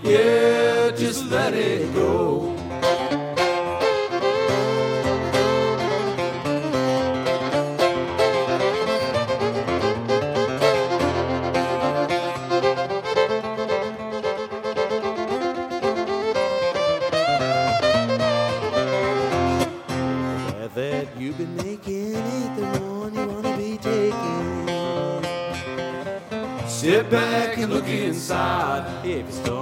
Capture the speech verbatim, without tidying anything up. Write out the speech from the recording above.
Yeah, just let it go. That you've been making ain't the one you wanna be taking. Sit back and look inside. If it's